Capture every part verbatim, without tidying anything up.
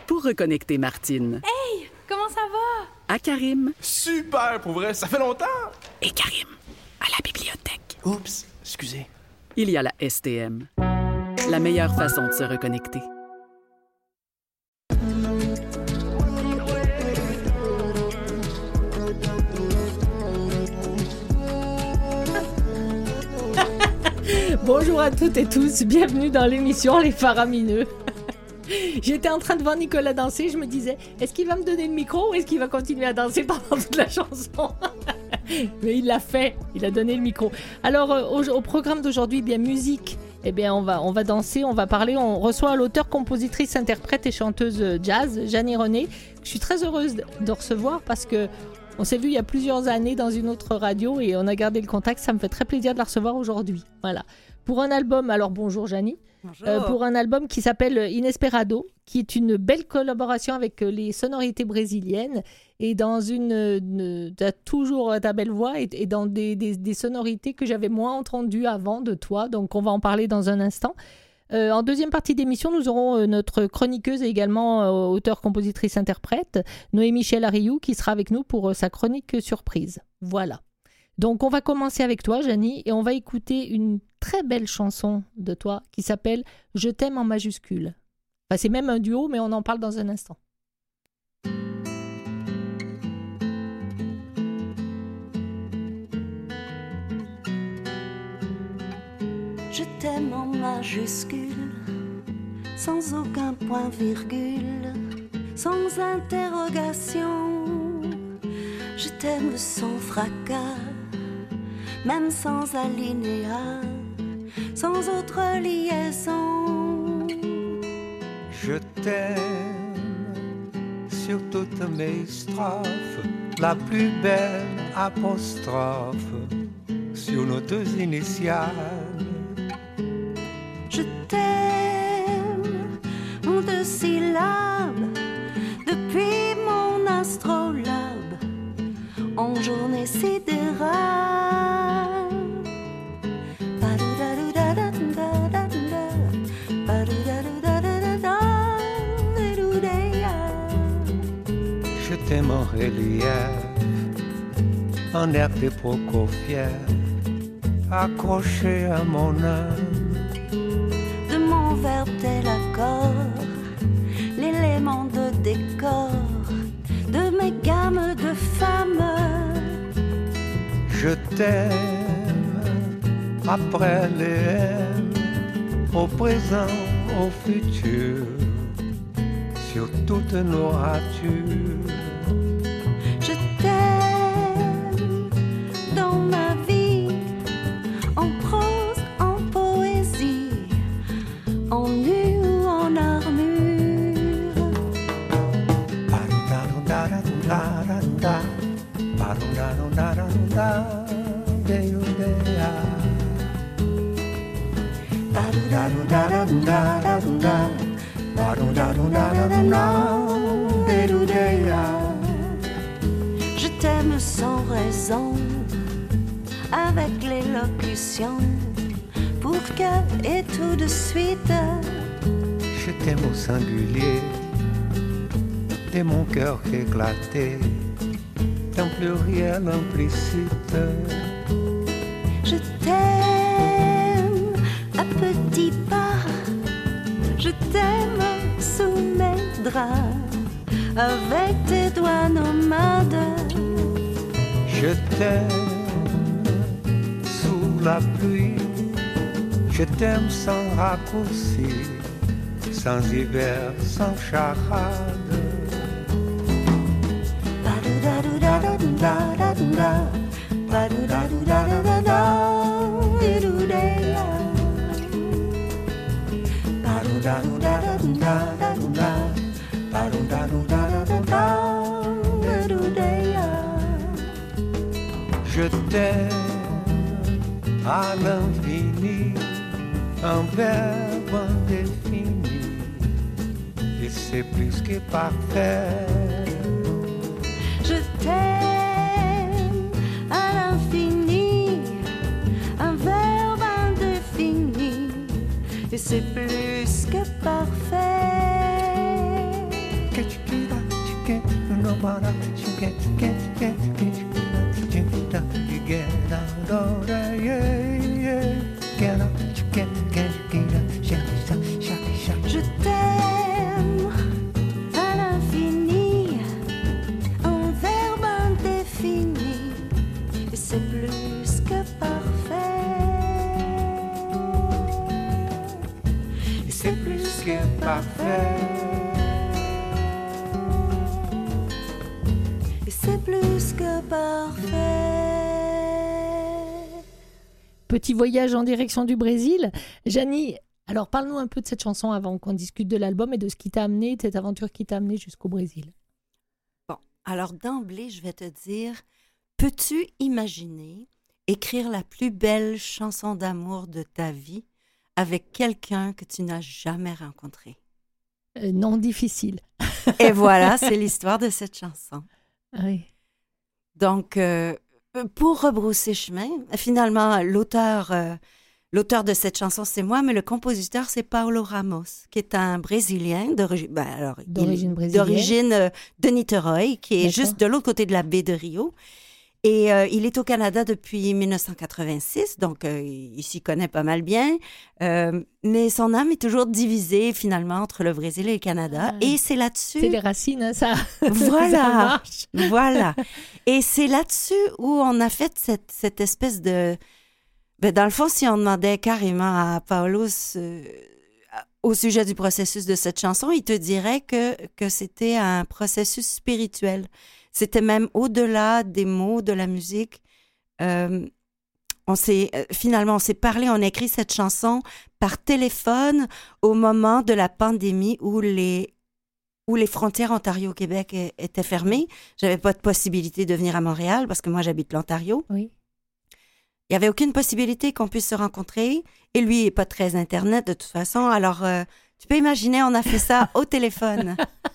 pour reconnecter Martine. Hey, comment ça va? À Karim. Super, pour vrai, ça fait longtemps. Et Karim, à la bibliothèque. Oups, excusez. Il y a la S T M. La meilleure façon de se reconnecter. Bonjour à toutes et tous, bienvenue dans l'émission Les Faramineux. J'étais en train de voir Nicolas danser, je me disais, est-ce qu'il va me donner le micro ou est-ce qu'il va continuer à danser pendant toute la chanson? Mais il l'a fait, il a donné le micro. Alors au, au programme d'aujourd'hui, bien musique, eh bien on va, on va danser, on va parler, on reçoit l'auteure, compositrice, interprète et chanteuse jazz, Jeannie René. Je suis très heureuse de recevoir parce que on s'est vu il y a plusieurs années dans une autre radio et on a gardé le contact, ça me fait très plaisir de la recevoir aujourd'hui. Voilà. Pour un album, alors bonjour Jeannie, euh, pour un album qui s'appelle Inesperado, qui est une belle collaboration avec les sonorités brésiliennes et dans une, une t'as toujours ta belle voix et, et dans des, des, des sonorités que j'avais moins entendues avant de toi, donc on va en parler dans un instant. Euh, en deuxième partie d'émission, nous aurons euh, notre chroniqueuse et également euh, auteure, compositrice, interprète, Noémie-Michel Ariou, qui sera avec nous pour euh, sa chronique surprise. Voilà. Donc on va commencer avec toi, Jeannie, et on va écouter une très belle chanson de toi qui s'appelle « Je t'aime en majuscule ». Enfin, c'est même un duo, mais on en parle dans un instant. Je t'aime en majuscule, sans aucun point-virgule, sans interrogation. Je t'aime sans fracas, même sans alinéa, sans autre liaison. Je t'aime sur toutes mes strophes, la plus belle apostrophe sur nos deux initiales. Je t'aime en deux syllabes, depuis mon astrolabe, en journée sidérale. Je t'aime en relief, en air de Prokofiev, accroché à mon âme. De mon verbe tel accord, l'élément de décor de mes gammes de femmes. Je t'aime après les M, au présent, au futur, sur toutes nos ratures. Je t'aime dans ma vie, en prose, en poésie, en nu ou en armure. Je t'aime sans raison, avec l'élocution, pour que et tout de suite. Je t'aime au singulier, de mon cœur éclaté, d'un pluriel implicite. Je t'aime à petits pas, je t'aime sous mes draps, avec tes doigts nomades. Je t'aime sous la pluie, je t'aime sans raccourci, sans hiver, sans charade. Je t'aime à l'infini, un verbe indéfini, et c'est plus que parfait. Je t'aime à l'infini, un verbe indéfini, et c'est plus que parfait. Je t'aime à l'infini, un verbe indéfini, et c'est plus que parfait. Et c'est plus que parfait. Et c'est plus que parfait. Petit voyage en direction du Brésil. Janie, alors parle-nous un peu de cette chanson avant qu'on discute de l'album et de ce qui t'a amené, de cette aventure qui t'a amené jusqu'au Brésil. Bon, alors d'emblée, je vais te dire, peux-tu imaginer écrire la plus belle chanson d'amour de ta vie avec quelqu'un que tu n'as jamais rencontré? Euh, non, difficile. Et voilà, c'est l'histoire de cette chanson. Oui. Donc, euh, pour rebrousser chemin, finalement, l'auteur, euh, l'auteur de cette chanson, c'est moi, mais le compositeur, c'est Paulo Ramos, qui est un Brésilien d'origine, ben alors, d'origine il, brésilienne. d'origine euh, de Niterói, qui est D'accord. juste de l'autre côté de la baie de Rio. Et euh, il est au Canada depuis dix-neuf cent quatre-vingt-six, donc euh, il s'y connaît pas mal bien. Euh, mais son âme est toujours divisée, finalement, entre le Brésil et le Canada. Ah. Et c'est là-dessus... C'est les racines, hein, ça. Voilà, Ça marche. voilà. Et c'est là-dessus où on a fait cette, cette espèce de... Ben, dans le fond, si on demandait carrément à Paulo ce- au sujet du processus de cette chanson, il te dirait que, que c'était un processus spirituel. C'était même au-delà des mots, de la musique. Euh, on s'est, euh, finalement, on s'est parlé, on a écrit cette chanson par téléphone au moment de la pandémie où les, où les frontières Ontario-Québec é- étaient fermées. J'avais pas de possibilité de venir à Montréal parce que moi, j'habite l'Ontario. Oui. Il n'y avait aucune possibilité qu'on puisse se rencontrer. Et lui, il n'est pas très Internet de toute façon. Alors, euh, tu peux imaginer, on a fait ça au téléphone.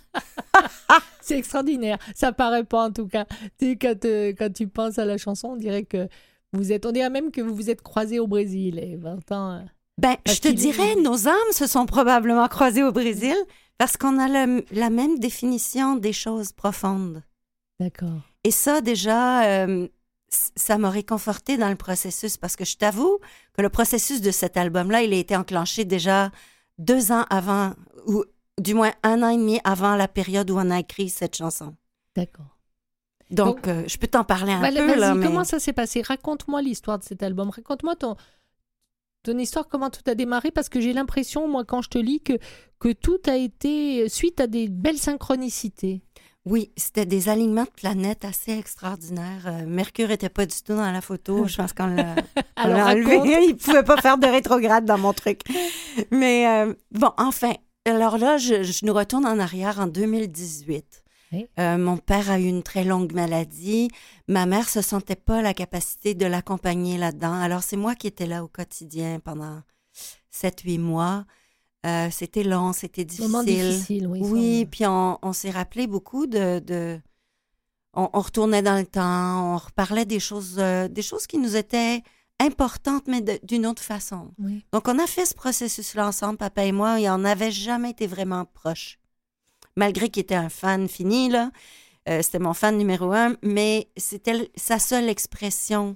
C'est extraordinaire. Ça paraît pas en tout cas. Tu sais, quand, euh, quand tu penses à la chanson, on dirait que vous êtes, on dirait même que vous vous êtes croisés au Brésil. Et vingt ans. euh, Ben, Parce je te qu'il dirais, est- nos âmes se sont probablement croisées au Brésil parce qu'on a le- la même définition des choses profondes. D'accord. Et ça, déjà, euh, c- ça m'a réconfortée dans le processus parce que je t'avoue que le processus de cet album-là, il a été enclenché déjà deux ans avant, ou du moins un an et demi avant la période où on a écrit cette chanson. D'accord. Donc, Donc, euh, je peux t'en parler un Bah, peu, vas-y, là, mais... comment ça s'est passé? Raconte-moi l'histoire de cet album. Raconte-moi ton, ton histoire, comment tout a démarré, parce que j'ai l'impression, moi, quand je te lis, que, que tout a été suite à des belles synchronicités. Oui, c'était des alignements de planètes assez extraordinaires. Euh, Mercure était pas du tout dans la photo. Je pense qu'on l'a, on Alors, l'a raconte. enlevé. Il pouvait pas faire de rétrograde dans mon truc. Mais euh, bon, enfin, alors là, je, je nous retourne en arrière en deux mille dix-huit. Oui. Euh, mon père a eu une très longue maladie. Ma mère se sentait pas la capacité de l'accompagner là-dedans. Alors, c'est moi qui étais là au quotidien pendant sept, huit mois. Euh, c'était long, c'était difficile. Moment difficile, oui. Oui, ça, puis on, on s'est rappelé beaucoup de... de on, on retournait dans le temps, on reparlait des choses, euh, des choses qui nous étaient importantes, mais de- d'une autre façon. oui. Donc, on a fait ce processus-là ensemble, papa et moi, et on n'avait jamais été vraiment proches. Malgré qu'il était un fan fini, là, euh, c'était mon fan numéro un, mais c'était l- sa seule expression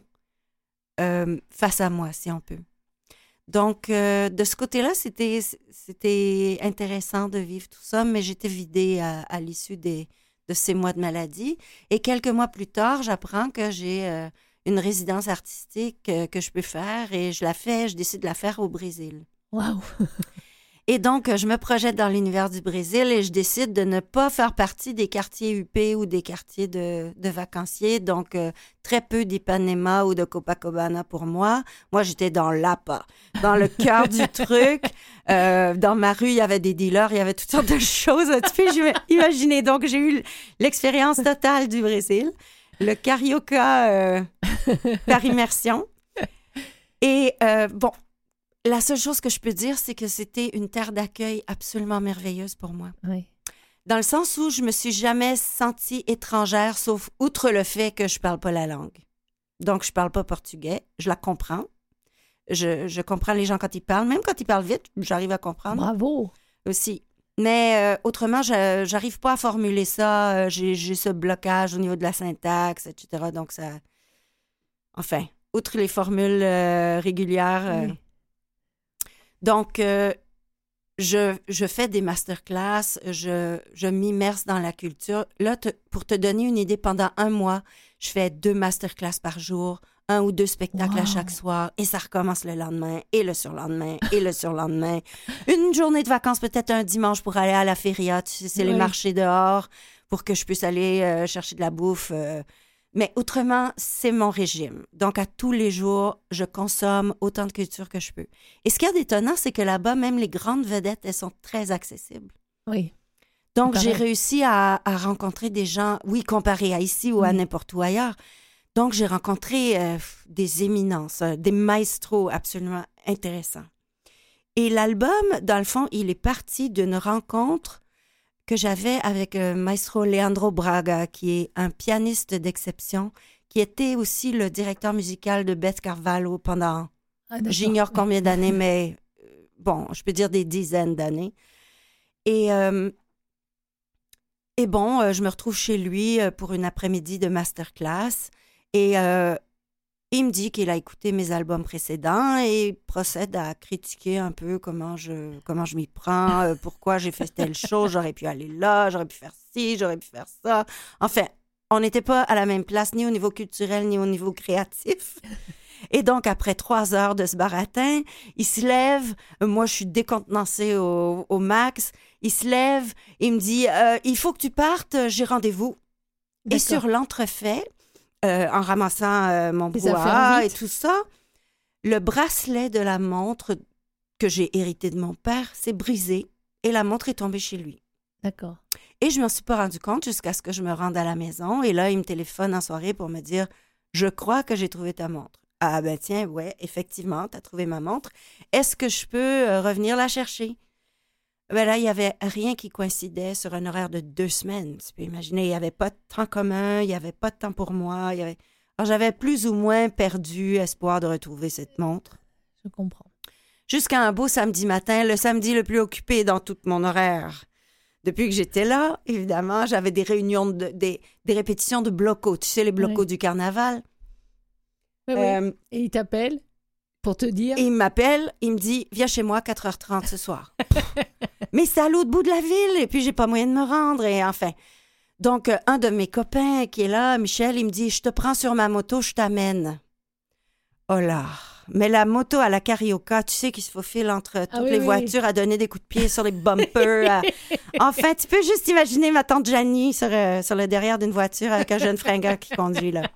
euh, face à moi, si on peut. Donc, euh, de ce côté-là, c'était, c'était intéressant de vivre tout ça, mais j'étais vidée à, à l'issue des, de ces mois de maladie. Et quelques mois plus tard, j'apprends que j'ai euh, une résidence artistique euh, que je peux faire et je la fais, je décide de la faire au Brésil. Waouh! Et donc, je me projette dans l'univers du Brésil et je décide de ne pas faire partie des quartiers huppés ou des quartiers de, de vacanciers. Donc, euh, très peu d'Ipanema ou de Copacabana pour moi. Moi, j'étais dans l'Apa, dans le cœur du truc. Euh, dans ma rue, il y avait des dealers, il y avait toutes sortes de choses. Tu peux imaginer. Donc, j'ai eu l'expérience totale du Brésil. Le carioca euh, par immersion. Et euh, bon, la seule chose que je peux dire, c'est que c'était une terre d'accueil absolument merveilleuse pour moi. Oui. Dans le sens où je me suis jamais sentie étrangère, sauf outre le fait que je parle pas la langue. Donc, je parle pas portugais, je la comprends. Je, je comprends les gens quand ils parlent. Même quand ils parlent vite, j'arrive à comprendre Bravo! aussi. Mais euh, autrement, je j'arrive pas à formuler ça. Euh, j'ai, j'ai ce blocage au niveau de la syntaxe, et cetera. Donc, ça... Enfin, outre les formules euh, régulières. Euh... Oui. Donc, euh, je, je fais des masterclass, je, je m'immerse dans la culture. Là, te, pour te donner une idée, pendant un mois, je fais deux masterclass par jour, un ou deux spectacles wow. à chaque soir, et ça recommence le lendemain, et le surlendemain, et le surlendemain. Une journée de vacances, peut-être un dimanche pour aller à la feria, tu sais, c'est oui. les marchés dehors, pour que je puisse aller euh, chercher de la bouffe. Euh. Mais autrement, c'est mon régime. Donc, à tous les jours, je consomme autant de culture que je peux. Et ce qu'il y a d'étonnant, c'est que là-bas, même les grandes vedettes, elles sont très accessibles. Oui. Donc, j'ai réussi à, à rencontrer des gens, oui, comparé à ici ou à mmh. n'importe où ailleurs. Donc, j'ai rencontré euh, des éminences, euh, des maestros absolument intéressants. Et l'album, dans le fond, il est parti d'une rencontre que j'avais avec euh, maestro Leandro Braga, qui est un pianiste d'exception, qui était aussi le directeur musical de Beth Carvalho pendant, ah, j'ignore combien d'années, mais euh, bon, je peux dire des dizaines d'années. Et... Euh, Et bon, euh, je me retrouve chez lui euh, pour une après-midi de masterclass et euh, il me dit qu'il a écouté mes albums précédents et il procède à critiquer un peu comment je, comment je m'y prends, euh, pourquoi j'ai fait telle chose, j'aurais pu aller là, j'aurais pu faire ci, j'aurais pu faire ça. Enfin, on n'était pas à la même place ni au niveau culturel ni au niveau créatif. Et donc, après trois heures de ce baratin, il se lève. Moi, je suis décontenancée au, au max. Il se lève, il me dit euh, « Il faut que tu partes, j'ai rendez-vous. » Et sur l'entrefait, euh, en ramassant euh, mon brouhaha et tout ça, le bracelet de la montre que j'ai hérité de mon père s'est brisé et la montre est tombée chez lui. D'accord. Et je ne m'en suis pas rendu compte jusqu'à ce que je me rende à la maison. Et là, il me téléphone en soirée pour me dire « Je crois que j'ai trouvé ta montre. » Ah ben tiens, ouais, effectivement, tu as trouvé ma montre. Est-ce que je peux euh, revenir la chercher? Ben là, il n'y avait rien qui coïncidait sur un horaire de deux semaines. Tu peux imaginer, il n'y avait pas de temps commun, il n'y avait pas de temps pour moi. Il y avait... Alors, j'avais plus ou moins perdu espoir de retrouver cette montre. Je comprends. Jusqu'à un beau samedi matin, le samedi le plus occupé dans tout mon horaire. Depuis que j'étais là, évidemment, j'avais des réunions, de, des, des répétitions de blocos. Tu sais, les blocos oui. du carnaval. Oui, euh, oui. Et il t'appelle pour te dire... Et il m'appelle, il me dit « Viens chez moi, quatre heures trente ce soir. » Mais c'est à l'autre bout de la ville, et puis j'ai pas moyen de me rendre, et enfin... Donc, euh, un de mes copains qui est là, Michel, il me dit « Je te prends sur ma moto, je t'amène. » Oh là! Mais la moto à la Carioca, tu sais qu'il se faufile entre toutes ah, oui, les oui. voitures à donner des coups de pied sur les bumpers. à... Enfin, tu peux juste imaginer ma tante Janie sur, euh, sur le derrière d'une voiture avec un jeune fringant qui conduit, là.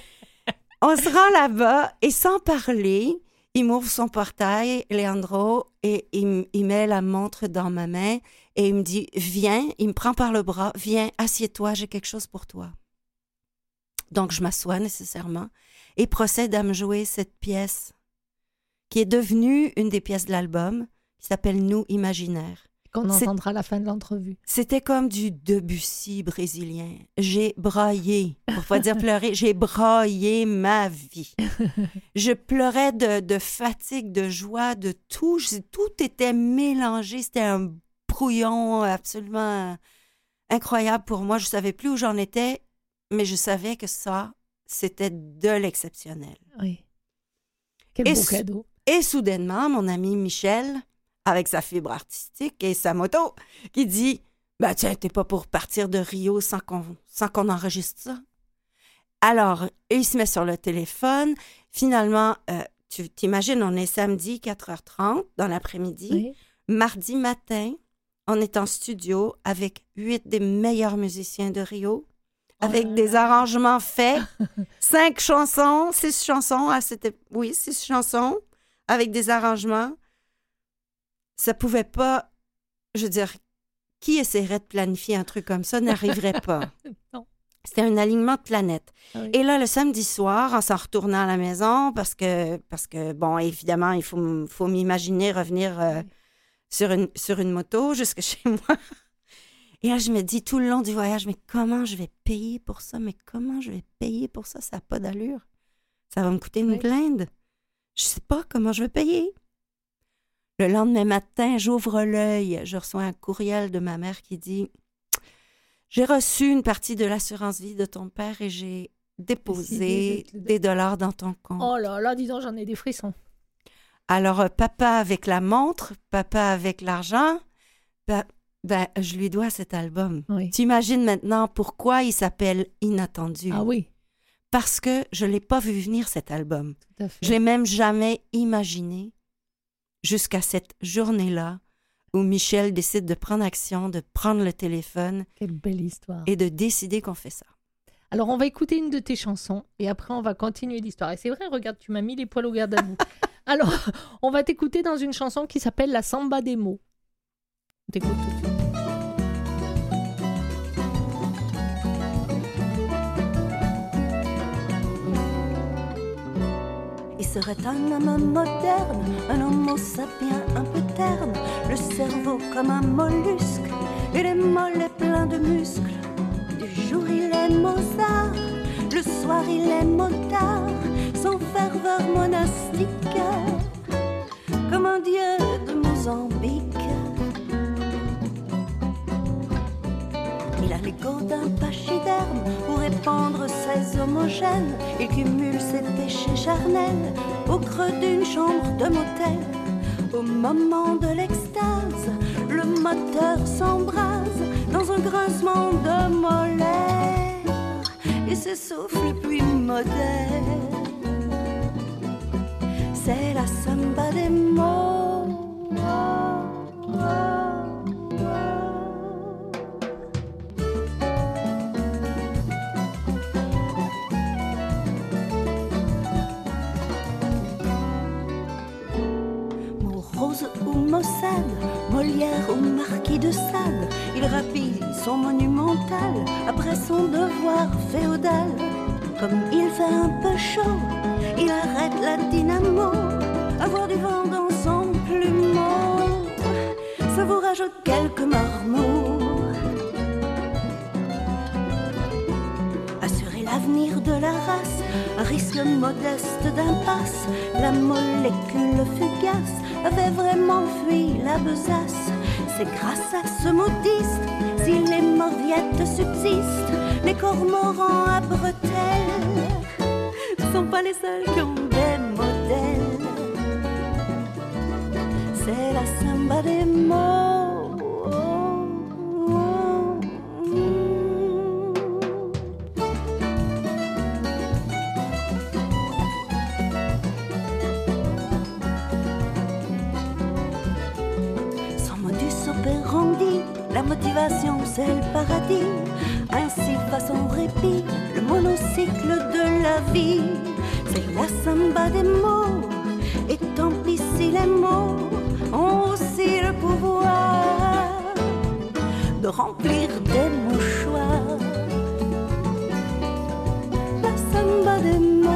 On se rend là-bas et sans parler, il m'ouvre son portail, Leandro, et il, il met la montre dans ma main et il me dit « Viens », il me prend par le bras, « Viens, assieds-toi, j'ai quelque chose pour toi. » Donc, je m'assois nécessairement et procède à me jouer cette pièce qui est devenue une des pièces de l'album, qui s'appelle « Nous imaginaires ». Qu'on entendra à la fin de l'entrevue. C'était comme du Debussy brésilien. J'ai braillé, pour pas dire pleurer, j'ai braillé ma vie. Je pleurais de, de fatigue, de joie, de tout. Je, tout était mélangé. C'était un brouillon absolument incroyable pour moi. Je savais plus où j'en étais, mais je savais que ça, c'était de l'exceptionnel. Oui. Quel et beau cadeau. Et soudainement, mon ami Michel... avec sa fibre artistique et sa moto, qui dit « Ben tiens, t'es pas pour partir de Rio sans qu'on, sans qu'on enregistre ça? » Alors, il se met sur le téléphone. Finalement, euh, tu t'imagines, on est samedi, quatre heures trente dans l'après-midi. Oui. Mardi matin, on est en studio avec huit des meilleurs musiciens de Rio, oh avec là des là. arrangements faits. Cinq chansons, six chansons, à cette... oui, six chansons, avec des arrangements. Ça pouvait pas, je veux dire, qui essaierait de planifier un truc comme ça n'arriverait pas. Non. C'était un alignement de planètes. Ah oui. Et là, le samedi soir, en s'en retournant à la maison, parce que, parce que bon, évidemment, il faut, faut m'imaginer revenir euh, oui. sur, une, sur une moto jusque chez moi. Et là, je me dis tout le long du voyage, mais comment je vais payer pour ça? Mais comment je vais payer pour ça? Ça n'a pas d'allure. Ça va me coûter une oui. blinde. Je sais pas comment je vais payer. Le lendemain matin, j'ouvre l'œil, je reçois un courriel de ma mère qui dit « J'ai reçu une partie de l'assurance vie de ton père et j'ai déposé des, des dollars dans ton compte. » Oh là là, dis donc, j'en ai des frissons. Alors, euh, papa avec la montre, papa avec l'argent, ben, ben, je lui dois cet album. Oui. Tu imagines maintenant pourquoi il s'appelle Inattendu. Ah oui. Parce que je ne l'ai pas vu venir, cet album. Tout à fait. Je ne l'ai même jamais imaginé jusqu'à cette journée-là où Michel décide de prendre action, de prendre le téléphone. Quelle belle histoire. Et de décider qu'on fait ça. Alors, on va écouter une de tes chansons et après, on va continuer l'histoire. Et c'est vrai, regarde, tu m'as mis les poils au garde à vous. Alors, on va t'écouter dans une chanson qui s'appelle La Samba des mots. On t'écoute tout de suite. Il serait un homme moderne, un homo sapiens un peu terne, le cerveau comme un mollusque et les mollets pleins de muscles. Du jour il est Mozart, le soir il est motard, sans ferveur monastique, comme un dieu de Mozambique. Il a l'ego d'un pachyderme pour répandre ses homogènes. Il cumule ses péchés charnels au creux d'une chambre de motel. Au moment de l'extase, le moteur s'embrase dans un grincement de molaires et s'essouffle puis modère. C'est la samba des mots. Oh, oh, oh. Ou Mossad, Molière ou Marquis de Sade, il rapide son monumental après son devoir féodal. Comme il fait un peu chaud, il arrête la dynamo, avoir du vent dans son plumeau, ça vous rajoute quelques marmots. Assurer l'avenir de la race, un risque modeste d'impasse, la molécule fugace avait vraiment fui la besace. C'est grâce à ce modiste si les mauviettes subsistent. Les cormorans à bretelles ne sont pas les seuls qui ont des modèles. C'est la samba des mots. Oh, oh, oh. La motivation c'est le paradis, ainsi façon répit, le monocycle de la vie. C'est la samba des mots, et tant pis si les mots ont aussi le pouvoir de remplir des mouchoirs. La samba des mots.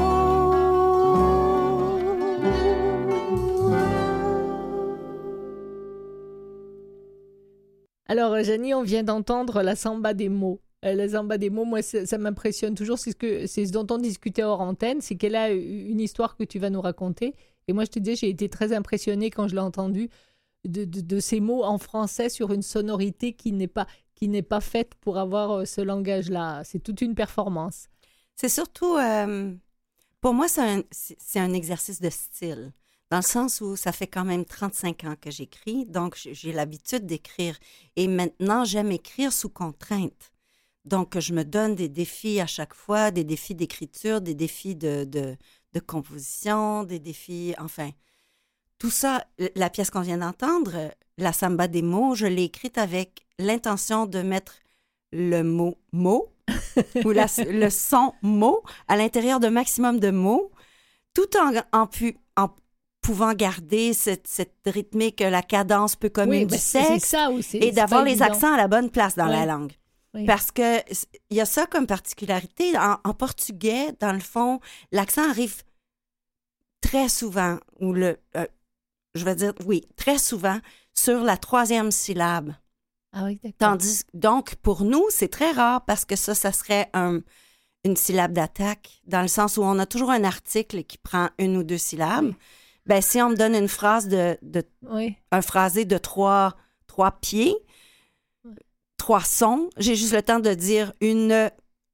Alors, Janie, on vient d'entendre la samba des mots. Euh, la samba des mots, moi, ça, ça m'impressionne toujours. C'est ce, que, c'est ce dont on discutait hors antenne. C'est qu'elle a une histoire que tu vas nous raconter. Et moi, je te disais, j'ai été très impressionnée quand je l'ai entendue de, de, de ces mots en français sur une sonorité qui n'est pas, qui n'est pas faite pour avoir ce langage-là. C'est toute une performance. C'est surtout, euh, pour moi, c'est un, c'est, c'est un exercice de style. Dans le sens où ça fait quand même trente-cinq ans que j'écris, donc j'ai l'habitude d'écrire. Et maintenant, j'aime écrire sous contrainte. Donc, je me donne des défis à chaque fois, des défis d'écriture, des défis de, de, de composition, des défis, enfin, tout ça. La pièce qu'on vient d'entendre, la samba des mots, je l'ai écrite avec l'intention de mettre le mot « mot » ou la, le son « mot » à l'intérieur d'un maximum de mots, tout en, en, pu, en pouvant garder cette, cette rythmique, la cadence peu commune oui, du ben sexe c'est ça aussi, et d'avoir les évident. accents à la bonne place dans oui. la langue. Oui. Parce que il y a ça comme particularité. En, en portugais, dans le fond, l'accent arrive très souvent, ou le, euh, je vais dire, oui, très souvent, sur la troisième syllabe. Ah oui, d'accord. Tandis, donc, pour nous, c'est très rare parce que ça, ça serait un, une syllabe d'attaque, dans le sens où on a toujours un article qui prend une ou deux syllabes. Oui. Ben, si on me donne une phrase de, de Oui. un phrasé de trois, trois pieds, trois sons, j'ai juste le temps de dire une...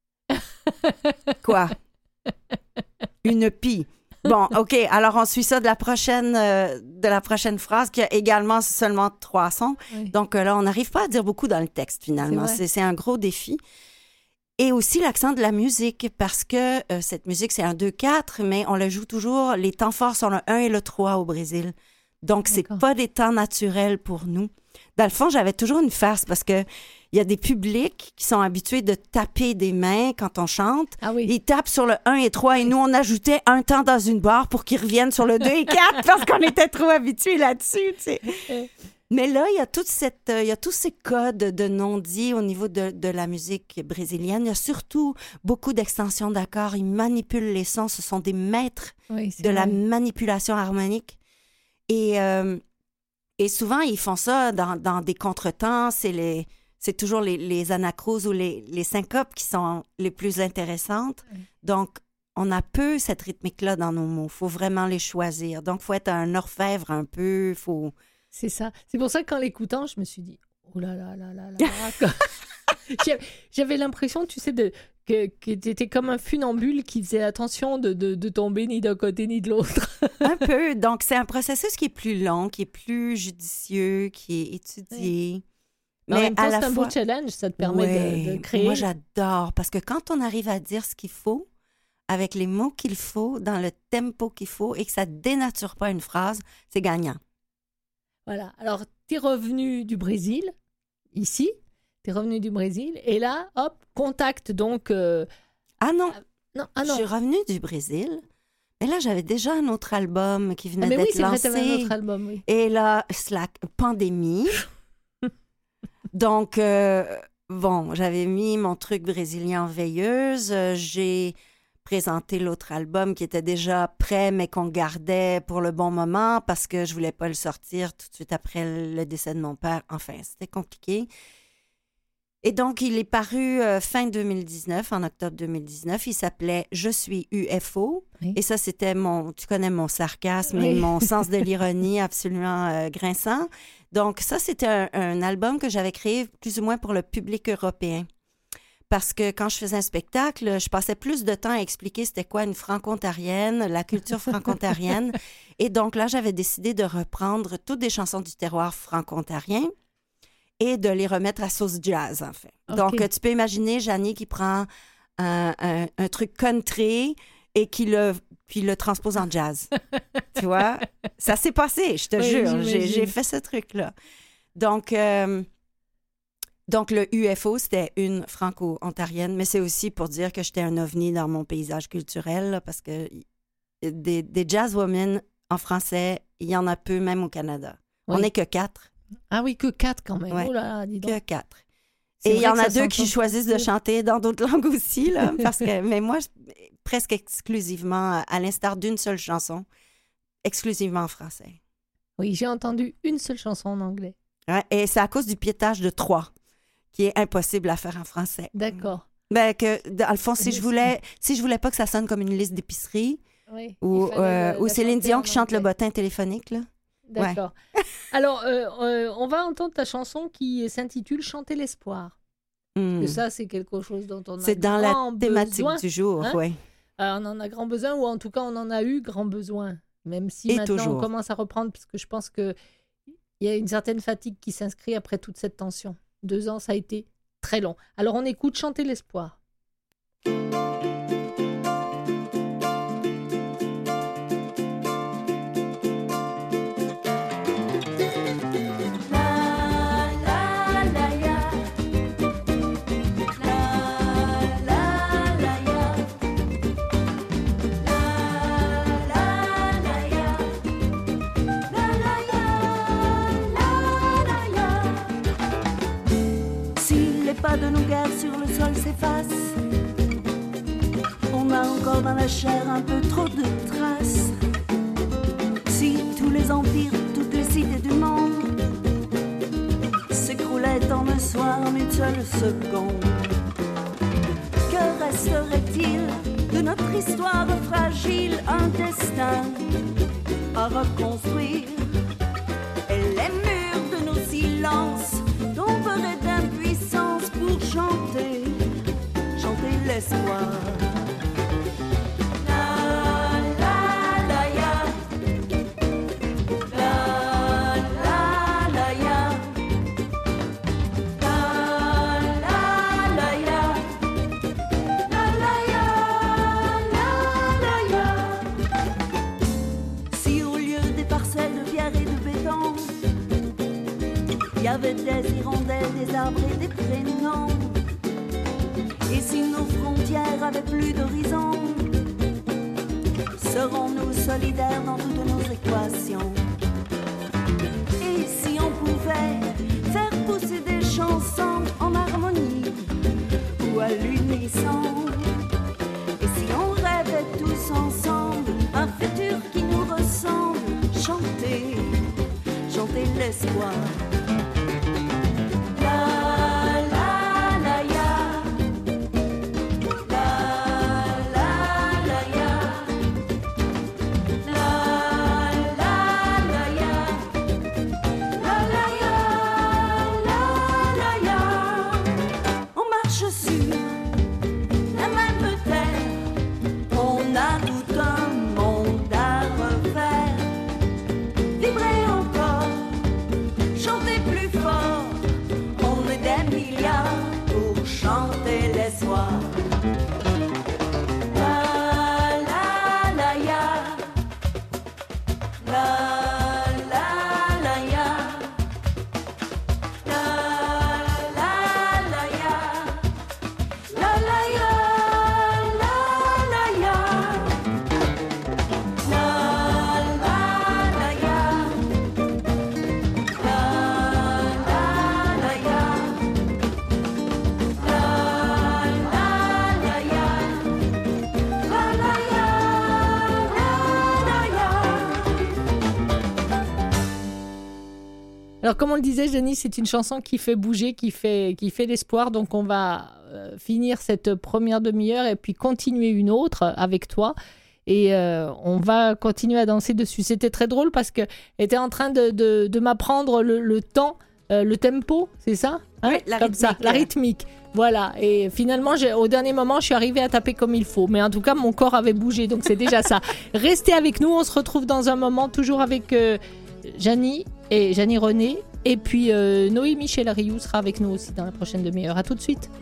Quoi? Une pie. Bon, OK. Alors, on suit ça de la prochaine, euh, de la prochaine phrase qui a également seulement trois sons. Oui. Donc euh, là, on n'arrive pas à dire beaucoup dans le texte, finalement. C'est vrai. C'est, c'est un gros défi. Et aussi l'accent de la musique, parce que euh, cette musique, c'est un deux quatre, mais on la joue toujours. Les temps forts sont le un et le trois au Brésil. Donc, c'est D'accord. pas des temps naturels pour nous. Dans le fond, j'avais toujours une farce parce que il y a des publics qui sont habitués de taper des mains quand on chante. Ah oui. Ils tapent sur le un et trois et nous, on ajoutait un temps dans une barre pour qu'ils reviennent sur le deux et quatre parce qu'on était trop habitués là-dessus, tu sais. Mais là, il y a toute cette, euh, il y a tous ces codes de non-dits au niveau de, de la musique brésilienne. Il y a surtout beaucoup d'extensions d'accords. Ils manipulent les sons. Ce sont des maîtres Oui, c'est de la vrai. manipulation harmonique. Et, euh, et souvent, ils font ça dans, dans des contretemps. C'est, les, c'est toujours les, les anacroses ou les, les syncopes qui sont les plus intéressantes. Oui. Donc, on a peu cette rythmique-là dans nos mots. Il faut vraiment les choisir. Donc, il faut être un orfèvre un peu. Faut... C'est ça. C'est pour ça que, qu'en l'écoutant, je me suis dit, oh là là là là là. J'avais- J'avais l'impression, tu sais, de, que, que tu étais comme un funambule qui faisait attention de, de, de tomber ni d'un côté ni de l'autre. Un peu. Donc, c'est un processus qui est plus long, qui est plus judicieux, qui est étudié. Mais en même temps, à la c'est un fois... beau challenge, ça te permet Ouais, de, de créer. Moi, j'adore. Parce que quand on arrive à dire ce qu'il faut, avec les mots qu'il faut, dans le tempo qu'il faut, et que ça ne dénature pas une phrase, c'est gagnant. Voilà. Alors, tu es revenu du Brésil, ici. Tu es revenu du Brésil. Et là, hop, contact donc. euh, Ah non, Non, ah je non. suis revenue du Brésil, mais là, j'avais déjà un autre album qui venait Ah, mais oui, d'être c'est vrai, lancé. tu avais un autre album, oui. Et là, c'est la pandémie. Donc, euh, bon, j'avais mis mon truc brésilien en veilleuse. Euh, j'ai présenté l'autre album qui était déjà prêt, mais qu'on gardait pour le bon moment parce que je voulais pas le sortir tout de suite après le décès de mon père. Enfin, c'était compliqué. Et donc, il est paru euh, fin deux mille dix-neuf, en octobre deux mille dix-neuf. Il s'appelait « Je suis U F O Oui. ». Et ça, c'était mon... Tu connais mon sarcasme et Oui. mon sens de l'ironie absolument euh, grinçant. Donc, ça, c'était un, un album que j'avais créé plus ou moins pour le public européen. Parce que quand je faisais un spectacle, je passais plus de temps à expliquer c'était quoi une franco-ontarienne, la culture franco-ontarienne. Et donc là, j'avais décidé de reprendre toutes des chansons du terroir franco-ontarien et de les remettre à sauce jazz, en fait. OK. Donc, tu peux imaginer Jeannie qui prend un, un, un truc country et qui le, puis le transpose en jazz. Tu vois? Ça s'est passé, je te Oui, jure. j'imagine. J'ai, j'ai fait ce truc-là. Donc... euh, Donc, le U F O, c'était une franco-ontarienne, mais c'est aussi pour dire que j'étais un ovni dans mon paysage culturel, là, parce que des, des jazzwomen en français, il y en a peu, même au Canada. Oui. On n'est que quatre. Ah oui, que quatre quand même. Ouais. Oh là là, dis donc. Que quatre. C'est Et il y vrai en que a ça deux sent qui pas choisissent de beaucoup. chanter dans d'autres langues aussi, là, parce que, mais moi, je- presque exclusivement, à l'instar d'une seule chanson, exclusivement en français. Oui, j'ai entendu une seule chanson en anglais. Ouais, et c'est à cause du piétage de trois, qui est impossible à faire en français. D'accord. Ben que, dans le fond, si je voulais, si je voulais pas que ça sonne comme une liste d'épicerie, Oui. ou, il fallait euh, le- ou la Céline chanter Dion en qui chante le anglais. bottin téléphonique, là. D'accord. Alors, euh, euh, on va entendre ta chanson qui s'intitule Chanter l'espoir. Hmm. Et ça, c'est quelque chose dont on a C'est dans la grand thématique besoin. du jour, hein? oui. Euh, on en a grand besoin, ou en tout cas, on en a eu grand besoin. Même si Et maintenant, toujours. on commence à reprendre, puisque je pense qu'il y a une certaine fatigue qui s'inscrit après toute cette tension. Deux ans, ça a été très long. Alors, on écoute Chanter l'espoir. Si les pas de nos guerres sur le sol s'effacent, on a encore dans la chair un peu trop de traces. Si tous les empires, toutes les cités du monde s'écroulaient en un soir en une seule seconde, que resterait-il de notre histoire fragile? Un destin à reconstruire. Et les murs de nos silences tomberaient d'impuissance pour chanter, chanter l'espoir. Il y avait des hirondelles, des arbres et des prénoms. Et si nos frontières avaient plus d'horizon, serons-nous solidaires dans toutes nos équations? Et si on pouvait faire pousser des chansons en harmonie ou à l'unisson? Et si on rêvait tous ensemble un futur qui nous ressemble? Chanter, chanter l'espoir. Alors, comme on le disait, Jenny, c'est une chanson qui fait bouger, qui fait, qui fait l'espoir. Donc, on va euh, finir cette première demi-heure et puis continuer une autre avec toi. Et euh, on va continuer à danser dessus. C'était très drôle parce qu'elle était en train de, de, de m'apprendre le, le temps, euh, le tempo, c'est ça, hein? Oui, la comme rythmique. ça, la rythmique. Voilà. Et finalement, j'ai, au dernier moment, je suis arrivée à taper comme il faut. Mais en tout cas, mon corps avait bougé, donc c'est déjà ça. Restez avec nous. On se retrouve dans un moment, toujours avec euh, Janie et Janie René. Et puis euh, Noémie Chel-Rioux sera avec nous aussi dans la prochaine demi-heure. À tout de suite.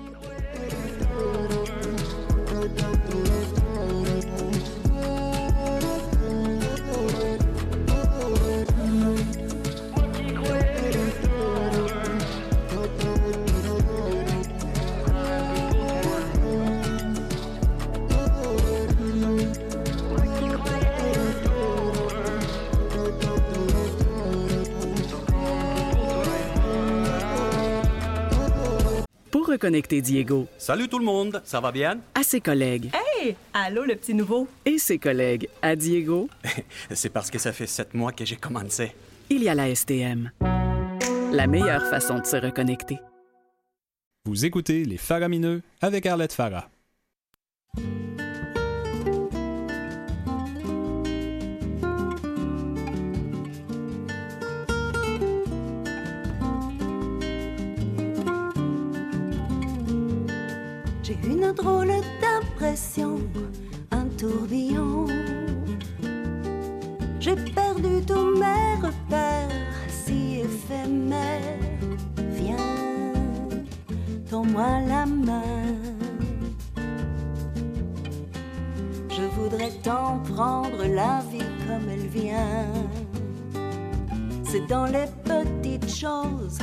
Pour reconnecter Diego Salut tout le monde, ça va bien? à ses collègues Hey! Allô, le petit nouveau? et ses collègues à Diego, C'est parce que ça fait sept mois que j'ai commencé. il y a la S T M. La meilleure façon de se reconnecter. Vous écoutez Les Faramineux avec Arlette Farah. J'ai une drôle d'impression, un tourbillon. J'ai perdu tous mes repères si éphémères. Viens, tends-moi la main. Je voudrais t'en prendre la vie comme elle vient. C'est dans les petites choses,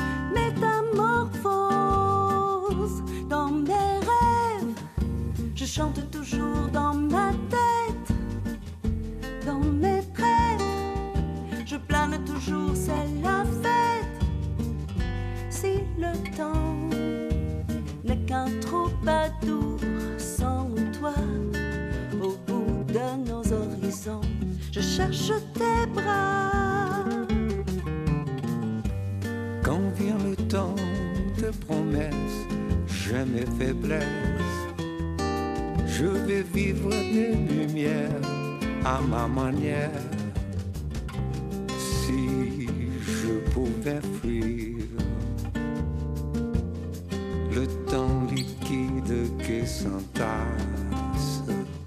métamorphose. Dans mes rêves, je chante toujours dans ma tête. Dans mes rêves, je plane toujours, c'est la fête. Si le temps n'est qu'un troubadour sans toi, au bout de nos horizons, je cherche tes bras. Quand vient le temps de promesses, je mes faiblesses, je vais vivre des lumières à ma manière. fait fuir le temps liquide qui s'entasse.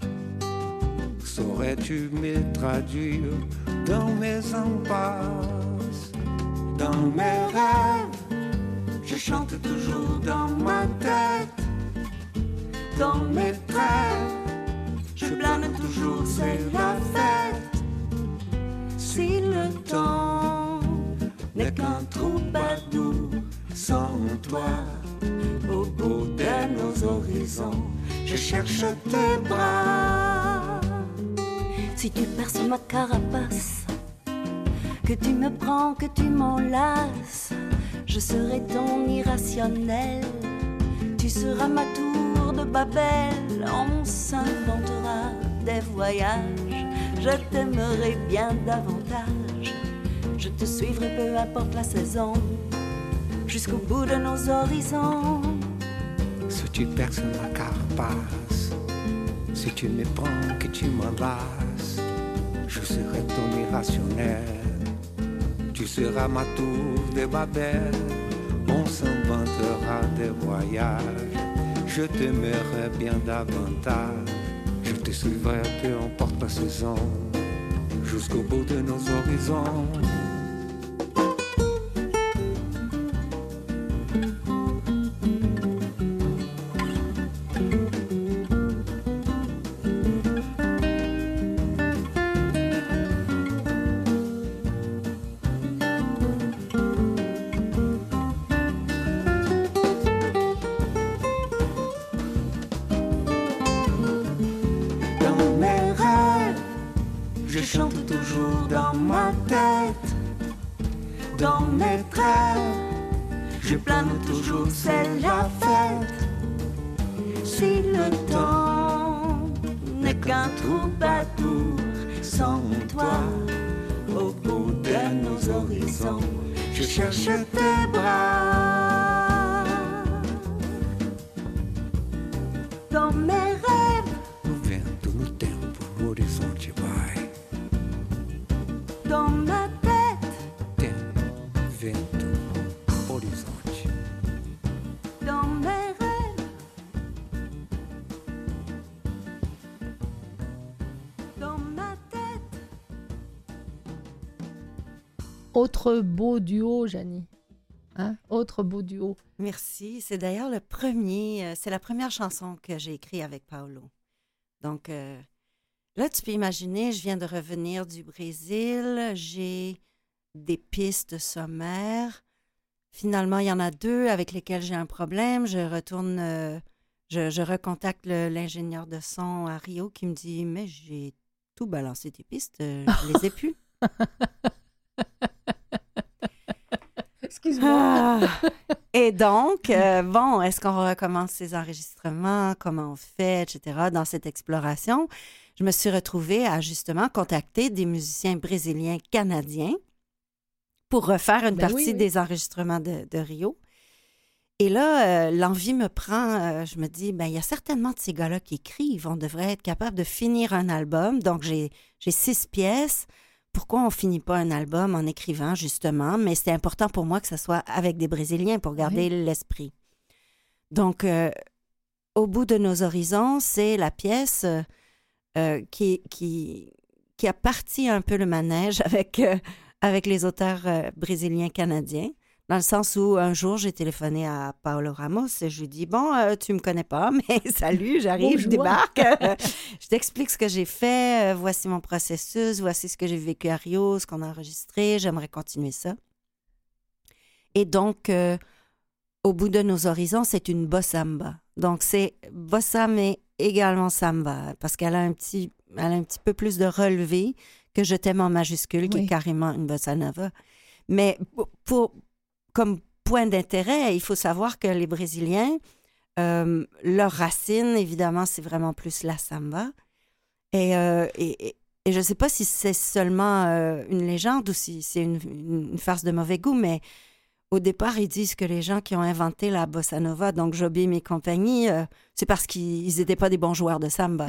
Saurais-tu me traduire dans mes impasses? Dans mes rêves, je chante toujours dans ma tête. Dans mes rêves, je plane toujours, c'est la fête. Si le temps n'est qu'un troubadour sans toi, au bout de nos horizons, je cherche tes bras. Si tu perces ma carapace, que tu me prends, que tu m'enlaces, je serai ton irrationnel. Tu seras ma tour de Babel, on s'inventera des voyages. Je t'aimerai bien davantage, je te suivrai peu importe la saison, jusqu'au bout de nos horizons. Si tu perces ma carapace, si tu me prends, que tu m'enlaces, je serai ton irrationnel. Tu seras ma tour de Babel, on s'inventera des voyages. Je t'aimerai bien davantage, je te suivrai peu importe la saison, jusqu'au bout de nos horizons. Je chante toujours dans ma tête, dans mes rêves, je plane toujours, c'est la fête. Si le temps n'est qu'un troubadour sans toi, au bout de nos horizons, je cherche tes bras. Dans mes rêves, o vento no tempo, no horizonte vai. Dans ma tête, tempo, vento, horizonte. Dans mes rêves, dans ma tête. Autre beau duo, Janie. Hein? Autre beau duo. Merci. C'est d'ailleurs le premier, euh, c'est la première chanson que j'ai écrite avec Paolo. Donc, euh, là, tu peux imaginer, je viens de revenir du Brésil, j'ai des pistes sommaires. Finalement, il y en a deux avec lesquelles j'ai un problème. Je retourne, euh, je, je recontacte le, l'ingénieur de son à Rio qui me dit « Mais j'ai tout balancé tes pistes, euh, je les ai plus. » Excuse-moi. Ah. Et donc, euh, bon, est-ce qu'on recommence ces enregistrements? Comment on fait, et cetera. Dans cette exploration, je me suis retrouvée à justement contacter des musiciens brésiliens canadiens pour refaire une Ben partie oui, oui. des enregistrements de, de Rio. Et là, euh, l'envie me prend. Euh, je me dis, ben il y a certainement de ces gars-là qui écrivent. On devrait être capable de finir un album. Donc, j'ai, j'ai six pièces. Pourquoi on ne finit pas un album en écrivant, justement? Mais c'était important pour moi que ce soit avec des Brésiliens pour garder oui. l'esprit. Donc, euh, au bout de nos horizons, c'est la pièce euh, qui, qui, qui a parti un peu le manège avec, euh, avec les auteurs euh, brésiliens-canadiens, dans le sens où un jour, j'ai téléphoné à Paolo Ramos et je lui dis « Bon, euh, tu me connais pas, mais salut, j'arrive, Bonjour. Je débarque. Je t'explique ce que j'ai fait. Voici mon processus. Voici ce que j'ai vécu à Rio, ce qu'on a enregistré. J'aimerais continuer ça. » Et donc, euh, au bout de nos horizons, c'est une bossa samba. Donc, c'est bossa, mais également samba, parce qu'elle a un petit, elle a un petit peu plus de relevé que Je t'aime en majuscule, oui. qui est carrément une bossa nova. Mais pour... pour Comme point d'intérêt, il faut savoir que les Brésiliens, euh, leur racine, évidemment, c'est vraiment plus la samba. Et, euh, et, et je ne sais pas si c'est seulement euh, une légende ou si c'est une, une farce de mauvais goût, mais au départ, ils disent que les gens qui ont inventé la bossa nova, donc Jobim et compagnie, euh, c'est parce qu'ils n'étaient pas des bons joueurs de samba.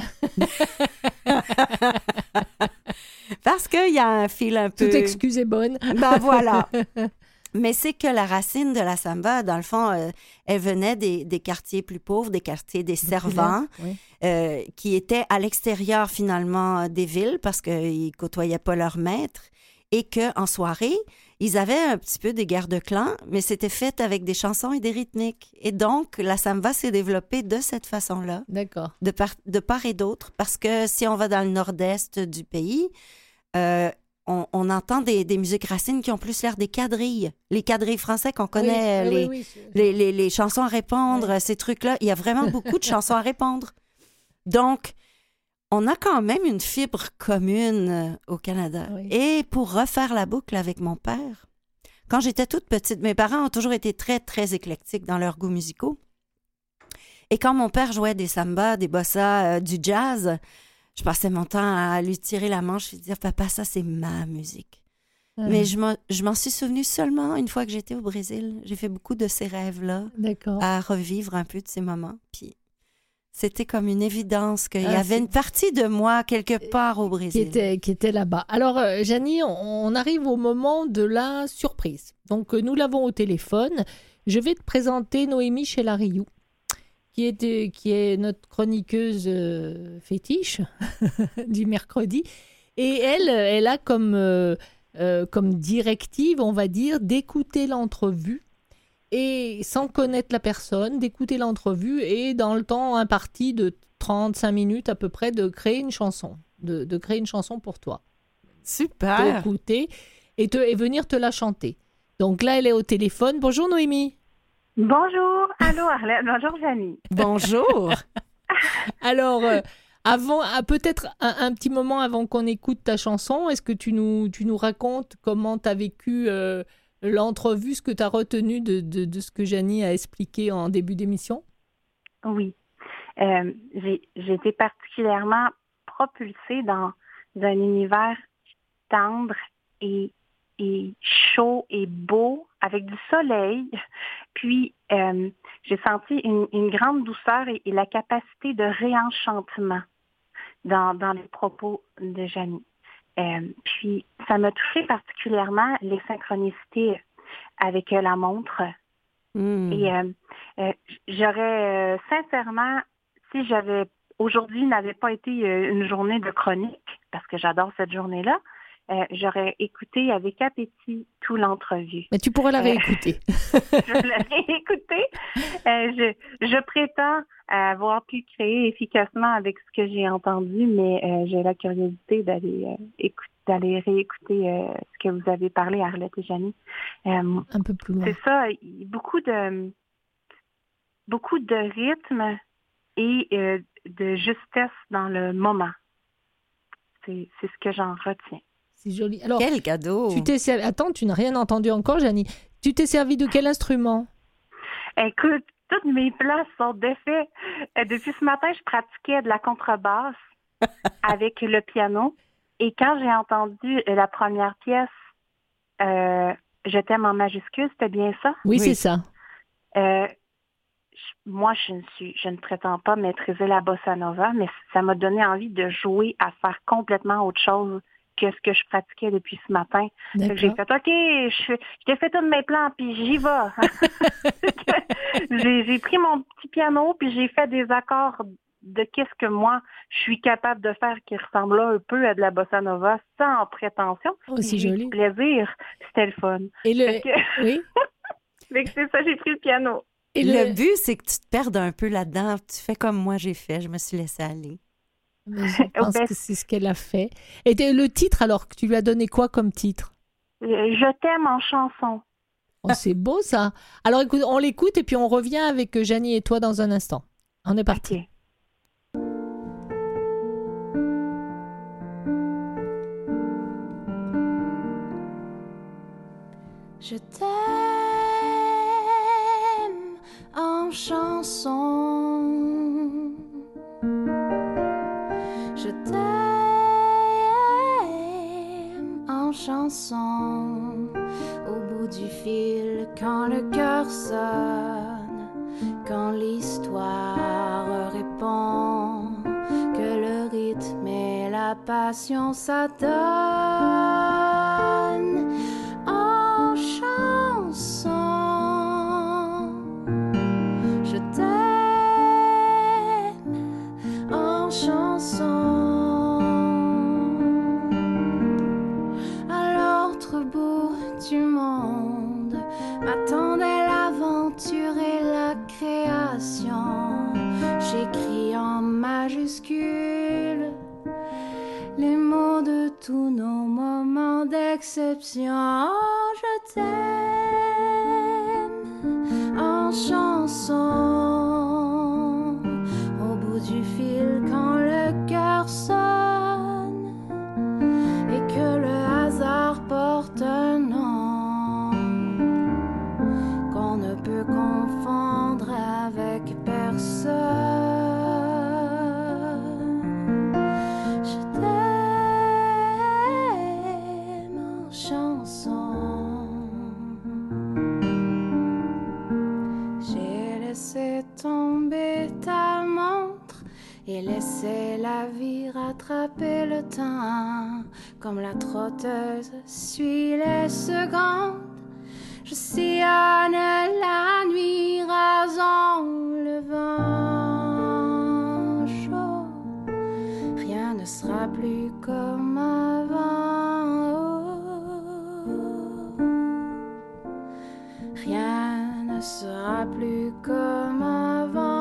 Parce qu'il y a un fil un peu... Toute excuse est bonne. Ben voilà. Mais c'est que la racine de la samba, dans le fond, euh, elle venait des, des quartiers plus pauvres, des quartiers des servants, oui. euh, qui étaient à l'extérieur finalement des villes parce qu'ils ne côtoyaient pas leur maître et qu'en soirée, ils avaient un petit peu des guerres de clans, mais c'était fait avec des chansons et des rythmiques. Et donc, la samba s'est développée de cette façon-là. D'accord. De part, de part et d'autre. Parce que si on va dans le nord-est du pays, euh, on, on entend des, des musiques racines qui ont plus l'air des quadrilles. Les quadrilles français qu'on connaît, oui, les, oui, oui, c'est... les, les, les chansons à répondre, Oui. ces trucs-là. Il y a vraiment beaucoup de chansons à répondre. Donc, on a quand même une fibre commune au Canada. Oui. Et pour refaire la boucle avec mon père, quand j'étais toute petite, mes parents ont toujours été très, très éclectiques dans leurs goûts musicaux. Et quand mon père jouait des sambas, des bossas, euh, du jazz, je passais mon temps à lui tirer la manche et dire « Papa, ça, c'est ma musique. Ah. » Mais je m'en, je m'en suis souvenue seulement une fois que j'étais au Brésil. J'ai fait beaucoup de ces rêves-là, D'accord. à revivre un peu de ces moments. Puis c'était comme une évidence qu'il Ah, y avait c'est- une partie de moi quelque part au Qui Brésil. était, qui était là-bas. Alors, euh, Janie, on, on arrive au moment de la surprise. Donc, euh, nous l'avons au téléphone. Je vais te présenter Noémie Chelariou, qui est, euh, qui est notre chroniqueuse euh, fétiche du mercredi. Et elle, elle a comme, euh, euh, comme directive, on va dire, d'écouter l'entrevue et sans connaître la personne, d'écouter l'entrevue et dans le temps imparti de trente-cinq minutes à peu près, de créer une chanson, de, de créer une chanson pour toi. Super! T'écouter et, te, et venir te la chanter. Donc là, elle est au téléphone. Bonjour Noémie. Bonjour, allô Arlette, bonjour Janie. Bonjour! Alors, euh, avant, ah, peut-être un, un petit moment avant qu'on écoute ta chanson, est-ce que tu nous, tu nous racontes comment tu as vécu euh, l'entrevue, ce que tu as retenu de, de, de ce que Janie a expliqué en début d'émission? Oui, euh, j'ai, j'ai été particulièrement propulsée dans un univers tendre et, et chaud et beau, avec du soleil. Puis, euh, j'ai senti une, une grande douceur et, et la capacité de réenchantement dans, dans les propos de Janie. Euh, puis, ça m'a touché particulièrement les synchronicités avec euh, la montre. Mm. Et euh, euh, j'aurais euh, sincèrement, si j'avais aujourd'hui n'avait pas été euh, une journée de chronique, parce que j'adore cette journée-là, euh, j'aurais écouté avec appétit tout l'entrevue. Mais tu pourrais la Euh, réécouter. je l'ai écouté. Euh, je, je prétends avoir pu créer efficacement avec ce que j'ai entendu, mais euh, j'ai la curiosité d'aller euh, écouter, d'aller réécouter euh, ce que vous avez parlé, Arlette et Janie. Euh, Un peu plus loin. c'est ça, il y a beaucoup de beaucoup de rythme et euh, de justesse dans le moment. C'est, c'est ce que j'en retiens. C'est joli. Alors, Quel cadeau! tu t'es servi... Attends, tu n'as rien entendu encore, Janie. Tu t'es servi de quel instrument? Écoute, toutes mes plans sont défaits. Euh, depuis ce matin, je pratiquais de la contrebasse avec le piano. Et quand j'ai entendu la première pièce, euh, Je t'aime en majuscule, c'était bien ça? Oui, oui. C'est ça. Euh, je, moi, je ne, suis, je ne prétends pas maîtriser la bossa nova, mais ça m'a donné envie de jouer à faire complètement autre chose que ce que je pratiquais depuis ce matin. J'ai fait, OK, je, je t'ai fait tous mes plans, puis j'y vais. j'ai, j'ai pris mon petit piano, puis j'ai fait des accords de qu'est-ce que moi, je suis capable de faire qui ressemble un peu à de la bossa nova, sans prétention. Oh, c'est j'ai joli. eu plaisir, c'était le fun. Et le... que... Oui. Fait que c'est ça, j'ai pris le piano. Et le... le but, c'est que tu te perdes un peu là-dedans. Tu fais comme moi, j'ai fait. Je me suis laissée aller. Mais je pense ben, que c'est ce qu'elle a fait. Et le titre, alors, tu lui as donné quoi comme titre? Je t'aime en chanson. Oh, c'est beau, ça. Alors, écoute, on l'écoute et puis on revient avec Janie et toi dans un instant. On est parti. Okay. Je t'aime en chanson. Je t'aime en chanson. Au bout du fil, quand le cœur sonne, quand l'histoire répond, que le rythme et la passion s'adonnent. En chanson, tous nos moments d'exception. Je t'aime en chanson, au bout du fil quand le cœur sonne et que le hasard porte un nom qu'on ne peut confondre avec personne. Tomber ta montre et laisser la vie rattraper le temps. Comme la trotteuse suit les secondes, je sillonne la nuit, rasant le vent chaud. Rien ne sera plus comme avant. Rien ne sera plus comme avant.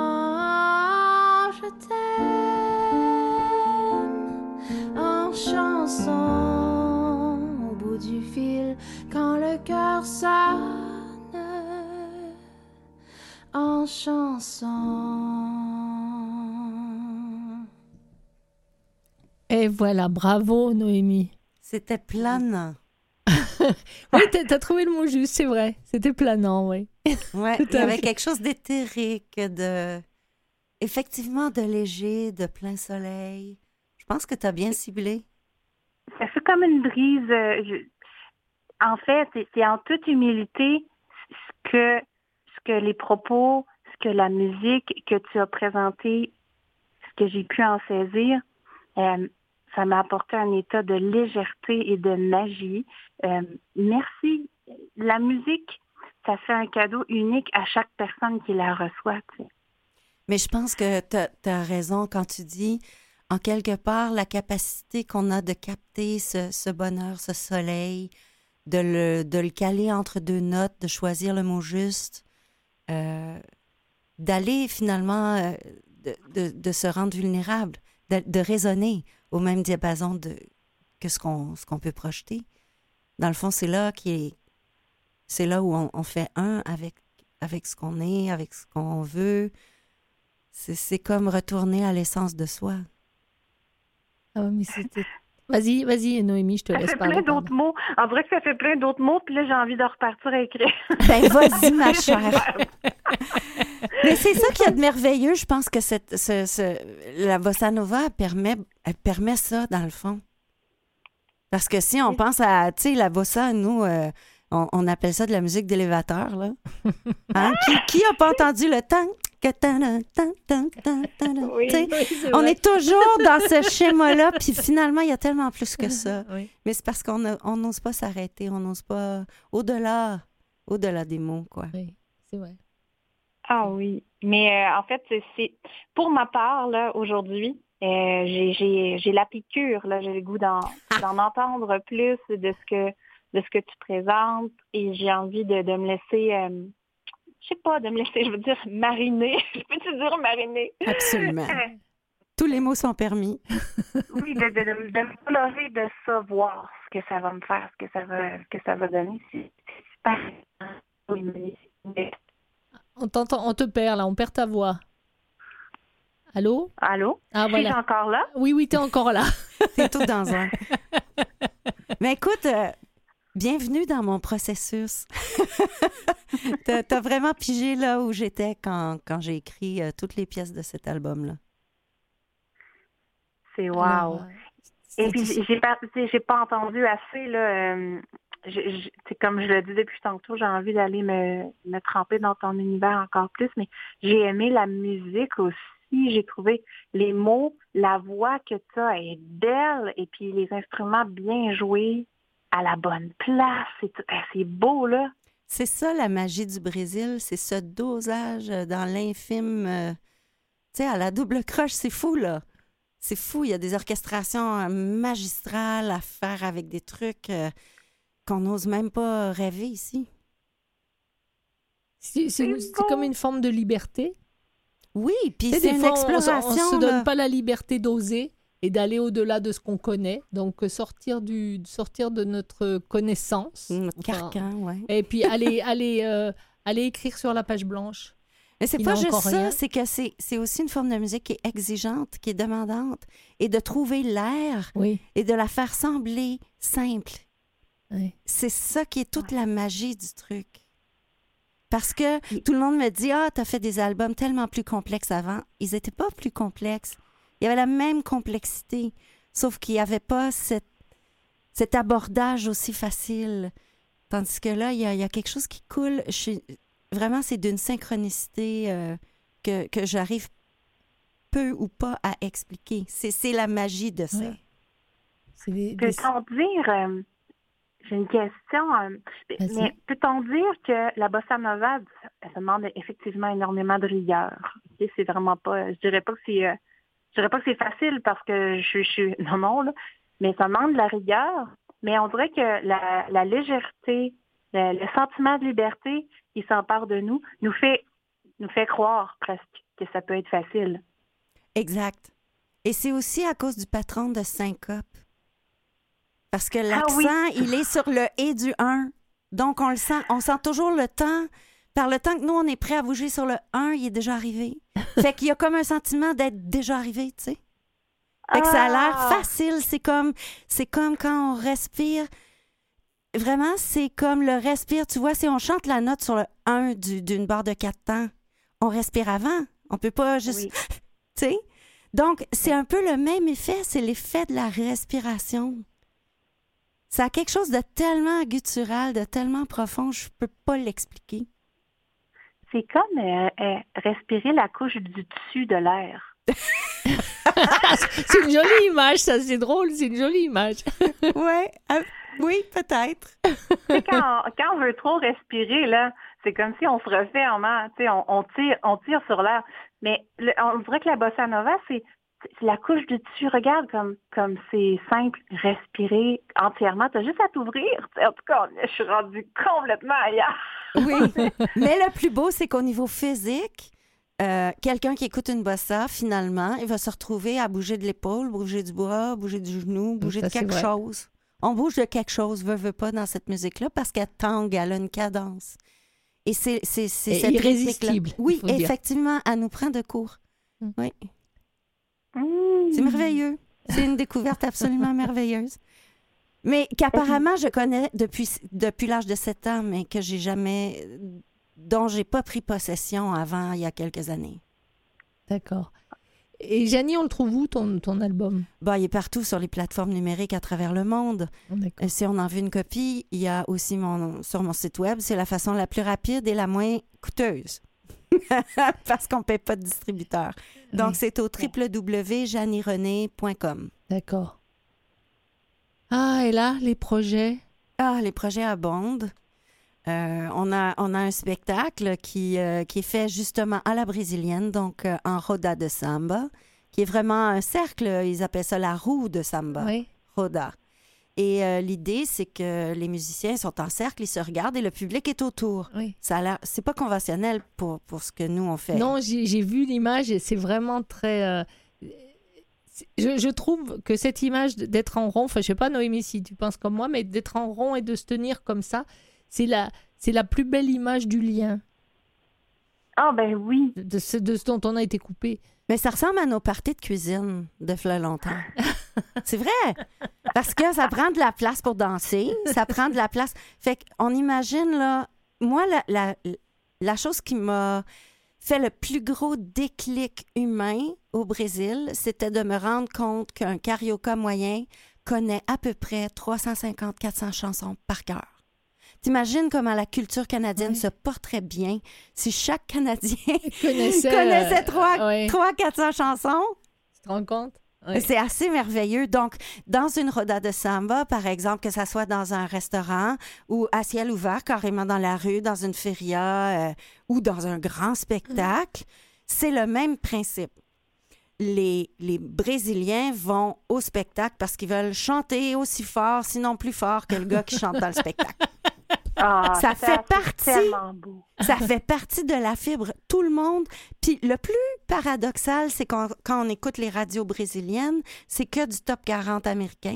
Je t'aime en chanson, au bout du fil quand le cœur sonne en chanson. Et voilà, bravo Noémie. C'était planant. Oui, t'as, t'as trouvé le mot juste, c'est vrai. C'était planant, oui. Oui, il y avait quelque chose d'éthérique, de... effectivement de léger, de plein soleil. Je pense que tu as bien ciblé. Ça fait comme une brise. euh, je- En fait, c'est, c'est en toute humilité ce que, ce que les propos, ce que la musique que tu as présenté, ce que j'ai pu en saisir, euh, ça m'a apporté un état de légèreté et de magie. Euh, merci. La musique, ça fait un cadeau unique à chaque personne qui la reçoit. Tu sais. Mais je pense que tu as raison quand tu dis, en quelque part, la capacité qu'on a de capter ce, ce bonheur, ce soleil, de le, de le caler entre deux notes, de choisir le mot juste, euh, d'aller finalement, euh, de, de, de se rendre vulnérable, de, de résonner au même diapason de, que ce qu'on, ce qu'on peut projeter. Dans le fond, c'est là, qui est, c'est là où on, on fait un avec, avec ce qu'on est, avec ce qu'on veut. C'est, c'est comme retourner à l'essence de soi. Ah ouais, mais c'était... Vas-y, vas-y, Noémie, je te Ça laisse fait parler. plein d'autres mots. En vrai que ça fait plein d'autres mots, puis là, j'ai envie de repartir à écrire. Ben, vas-y, ma chère. Mais c'est ça qu'il y a de merveilleux. Je pense que cette, ce, ce, la bossa nova elle permet, elle permet ça, dans le fond. Parce que si on pense à, tu sais, la bossa, nous, euh, on, on appelle ça de la musique d'élévateur, là. Hein? Qui, qui a pas entendu le temps? Que tan- tan- tan- tan- tan- Oui, tu sais, Oui, c'est on vrai. est toujours dans ce schéma-là, puis finalement, il y a tellement plus que ça. Oui. Mais c'est parce qu'on a- on n'ose pas s'arrêter, on n'ose pas au-delà, au-delà des mots, quoi. Oui, c'est vrai. Ah oui. Mais euh, en fait, c'est, c'est pour ma part, là, aujourd'hui, euh, j'ai, j'ai, j'ai la piqûre, là, j'ai le goût d'en, d'en entendre plus de ce que de ce que tu présentes et j'ai envie de, de me laisser, euh, je sais pas, de me laisser, je veux dire, mariner. Je peux-tu dire mariner? Absolument. Tous les mots sont permis. Oui, de, de, de, de me colorer, de savoir ce que ça va me faire, ce que ça va, ce que ça va donner. C'est, c'est super. Oui, mais- mais- On t'entend, on te perd là, on perd ta voix. Allô? Allô? Ah, Suis-je voilà. encore là? Oui, oui, t'es encore là. T'es tout dans un. Mais écoute, euh, bienvenue dans mon processus. t'as, t'as vraiment pigé là où j'étais quand, quand j'ai écrit euh, toutes les pièces de cet album-là. C'est wow. Alors, euh, Et c'est- puis, j'ai, j'ai pas, tu sais, j'ai pas entendu assez, là. euh, je- je- c'est comme je le dis depuis tantôt, j'ai envie d'aller me, me tremper dans ton univers encore plus, mais j'ai aimé la musique aussi. J'ai trouvé les mots, la voix que tu as est belle, et puis les instruments bien joués à la bonne place. C'est, tout- eh, c'est beau, là. C'est ça la magie du Brésil, c'est ce dosage euh, dans l'infime. euh, tu sais, à la double croche, c'est fou, là. C'est fou, il y a des orchestrations euh, magistrales à faire avec des trucs euh, qu'on n'ose même pas rêver ici. C'est, c'est, C'est c'est beau. comme une forme de liberté. Oui, puis Tu sais, c'est des une fois, on- exploration. on, se donne là. pas la liberté d'oser, et d'aller au-delà de ce qu'on connaît. Donc, sortir, du, sortir de notre connaissance. Notre carcan, oui. Et puis, aller, aller, euh, aller écrire sur la page blanche. Mais c'est pas juste ça, rien. c'est que c'est, c'est aussi une forme de musique qui est exigeante, qui est demandante, et de trouver l'air oui. et de la faire sembler simple. Oui. C'est ça qui est toute la magie du truc. Parce que tout le monde me dit « Ah, t'as fait des albums tellement plus complexes avant. » Ils n'étaient pas plus complexes. Il y avait la même complexité, sauf qu'il n'y avait pas cette, cet abordage aussi facile. Tandis que là, il y a, il y a quelque chose qui coule. Je suis... Vraiment, c'est d'une synchronicité euh, que, que j'arrive peu ou pas à expliquer. C'est, c'est la magie de ça. Ouais. C'est des, des... Peut-on dire, euh, j'ai une question, euh, mais peut-on dire que la bossa nova, elle demande effectivement énormément de rigueur? Okay? C'est vraiment pas, je dirais pas que c'est, euh, je dirais pas que c'est facile parce que je, je suis, non, non, là, mais ça demande de la rigueur. Mais on dirait que la, la légèreté, le, le sentiment de liberté qui s'empare de nous, nous fait, nous fait croire presque que ça peut être facile. Exact. Et c'est aussi à cause du patron de syncope. Parce que l'accent, ah oui. il est sur le « et » du un. Donc, on le sent, on sent toujours le temps. Par le temps que nous, on est prêt à bouger sur le un, il est déjà arrivé. Fait qu'il y a comme un sentiment d'être déjà arrivé, tu sais. Fait que ça a l'air facile. C'est comme, c'est comme quand on respire... Vraiment, c'est comme le respire. Tu vois, si on chante la note sur le un du, d'une barre de quatre temps, on respire avant. On peut pas juste... Oui. Tu sais? Donc, c'est un peu le même effet. C'est l'effet de la respiration. Ça a quelque chose de tellement guttural, de tellement profond, je peux pas l'expliquer. C'est comme euh, euh, respirer la couche du dessus de l'air. C'est une jolie image, ça. C'est drôle, c'est une jolie image. Ouais, euh, oui, peut-être. quand, quand on veut trop respirer, là, c'est comme si on se referme, hein, tu sais, on, on tire, on tire sur l'air. Mais le, on dirait que la bossa nova, c'est, c'est la couche du dessus. Regarde comme, comme c'est simple, respirer entièrement. T'as juste à t'ouvrir. En tout cas, je suis rendue complètement ailleurs. Oui, mais le plus beau, c'est qu'au niveau physique, euh, quelqu'un qui écoute une bossa, finalement, il va se retrouver à bouger de l'épaule, bouger du bras, bouger du genou, bouger ça, de quelque chose. On bouge de quelque chose, veut, veut pas, dans cette musique-là, parce qu'elle tangue, elle a une cadence. Et c'est, c'est, c'est Et cette irrésistible. Oui, effectivement, elle nous prend de court. Mm. Oui. Mmh. C'est merveilleux. C'est une découverte absolument merveilleuse. Mais qu'apparemment, je connais depuis, depuis l'âge de sept ans, mais que j'ai jamais... dont j'ai pas pris possession avant, il y a quelques années. D'accord. Et Janie, on le trouve où, ton, ton album? Bah, il est partout sur les plateformes numériques à travers le monde. D'accord. Si on en veut une copie, il y a aussi mon, sur mon site web. C'est la façon la plus rapide et la moins coûteuse. Parce qu'on ne paie pas de distributeur. Donc, oui. C'est au w w w point janie rené point com. D'accord. Ah, et là, les projets? Ah, les projets abondent. Euh, on, a, on a un spectacle qui, euh, qui est fait justement à la brésilienne, donc euh, en roda de samba, qui est vraiment un cercle. Ils appellent ça la roue de samba. Oui. Roda. Et euh, l'idée, c'est que les musiciens sont en cercle, ils se regardent et le public est autour. Oui. Ça a l'air, c'est pas conventionnel pour, pour ce que nous, on fait. Non, j'ai, j'ai vu l'image et c'est vraiment très... Euh, je, je trouve que cette image d'être en rond, enfin, je sais pas, Noémie, si tu penses comme moi, mais d'être en rond et de se tenir comme ça, c'est la, c'est la plus belle image du lien. Ah, ben oui. De, de, ce, de ce dont on a été coupé. Mais ça ressemble à nos parties de cuisine de fla longtemps. C'est vrai! Parce que ça prend de la place pour danser, ça prend de la place. Fait qu'on imagine, là, moi, la, la, la chose qui m'a fait le plus gros déclic humain au Brésil, c'était de me rendre compte qu'un carioca moyen connaît à peu près trois cent cinquante à quatre cents chansons par cœur. T'imagines comment la culture canadienne oui. se porterait bien si chaque Canadien connaissait, connaissait trois euh, oui. à quatre cents chansons? Tu te rends compte? Oui. C'est assez merveilleux. Donc, dans une roda de samba, par exemple, que ça soit dans un restaurant ou à ciel ouvert, carrément dans la rue, dans une feria euh, ou dans un grand spectacle, mmh. c'est le même principe. Les, les Brésiliens vont au spectacle parce qu'ils veulent chanter aussi fort, sinon plus fort que le gars qui chante dans le spectacle. Ah, ça fait c'est partie. tellement beau. Ça fait partie de la fibre. Tout le monde. Puis le plus paradoxal, c'est quand, quand on écoute les radios brésiliennes, c'est que du top quarante américain.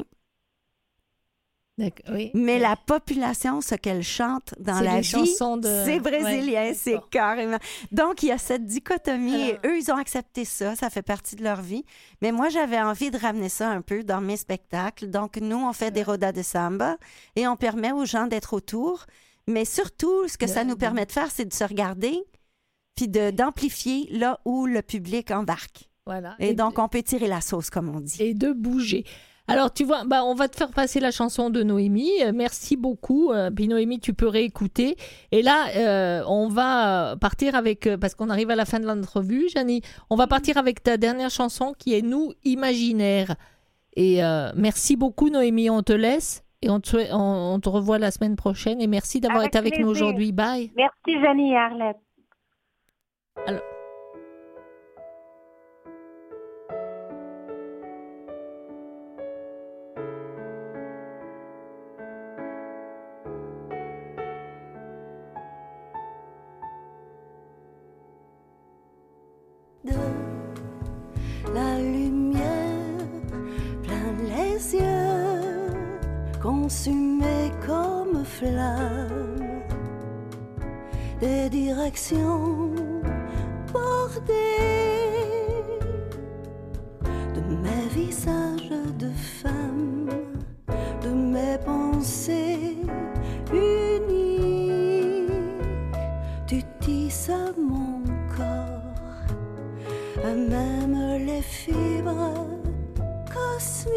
Oui. Mais la population, ce qu'elle chante dans c'est la les vie, chansons de... c'est brésilien, ouais, c'est carrément. Donc, il y a cette dichotomie Alors... et eux, ils ont accepté ça, ça fait partie de leur vie. Mais moi, j'avais envie de ramener ça un peu dans mes spectacles. Donc, nous, on fait des rodas de samba et on permet aux gens d'être autour. Mais surtout, ce que ça nous permet de faire, c'est de se regarder puis de, d'amplifier là où le public embarque. Voilà. Et, et donc, de... on peut tirer la sauce, comme on dit. Et de bouger. Alors, tu vois, bah, on va te faire passer la chanson de Noémie. Euh, merci beaucoup. Euh, puis Noémie, tu peux réécouter. Et là, euh, on va partir avec... Euh, parce qu'on arrive à la fin de l'entrevue, Janie. On va partir avec ta dernière chanson qui est « Nous, imaginaire ». Et euh, merci beaucoup, Noémie. On te laisse et on te, on, on te revoit la semaine prochaine. Et merci d'avoir Avec été avec plaisir. nous aujourd'hui. Bye. Merci, Janie et Arlette. Alors... De la lumière plein les yeux, consumés comme flammes, des directions bordées de mes visages de femme, de mes pensées unies. Tu tisses mon corps, à même les fibres cosmiques,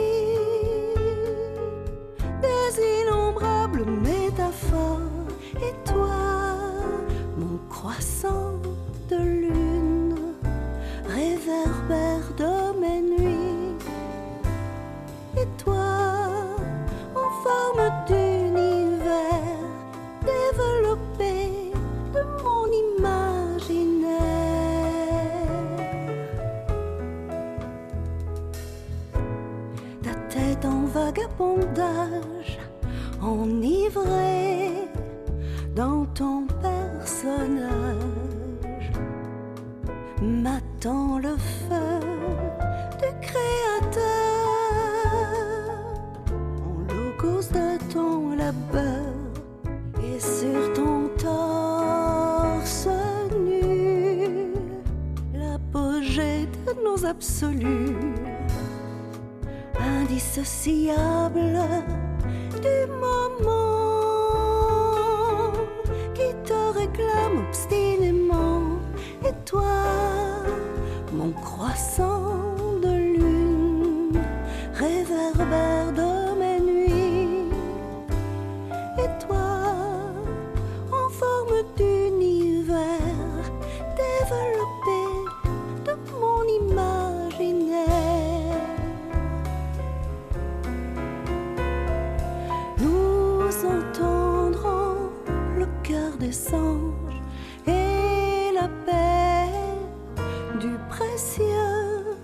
des innombrables métaphores. Et toi, mon croissant de lune, réverbère de mes nuits. Et toi, en forme d'univers développé de mon imaginaire. Ta tête en vagabondage, enivrée dans ton personnage, m'attend le feu du créateur. En logos de ton labeur et sur ton torse nu, l'apogée de nos absolus, indissociable du moment qui te réclame obstinément. Et toi, mon croissant de lune, réverbère de mes nuits. Et toi, en forme d'univers développé de mon imaginaire. Nous entendrons le cœur des anges et la paix du précieux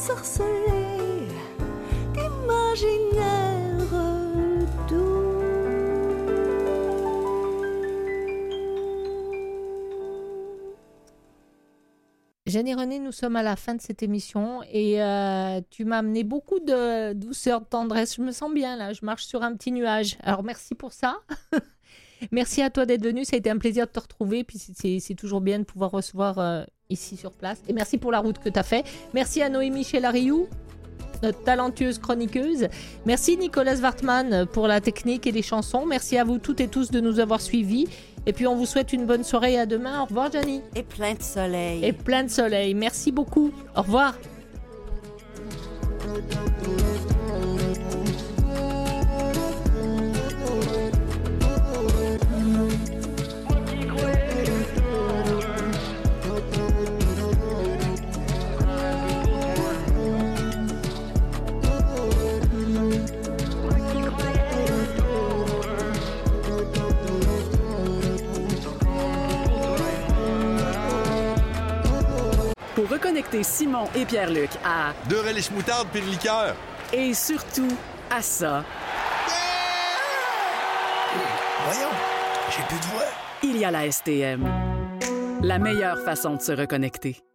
ensorcelé d'imaginaire doux. Jeanne et René, nous sommes à la fin de cette émission et euh, tu m'as amené beaucoup de douceur, de tendresse. Je me sens bien là, je marche sur un petit nuage. Alors merci pour ça. Merci à toi d'être venu, ça a été un plaisir de te retrouver. Puis c'est, c'est toujours bien de pouvoir recevoir euh, ici sur place. Et merci pour la route que tu as fait. Merci à Noémie Chelariou, notre talentueuse chroniqueuse. Merci Nicolas Wartmann pour la technique et les chansons. Merci à vous toutes et tous de nous avoir suivis. Et puis on vous souhaite une bonne soirée et à demain. Au revoir Gianni. Et plein de soleil. Et plein de soleil. Merci beaucoup. Au revoir. Pour reconnecter Simon et Pierre-Luc à Deux relish moutarde puis le liqueur. Et surtout à ça. Voyons, j'ai plus de voix. Il y a la S T M. La meilleure façon de se reconnecter.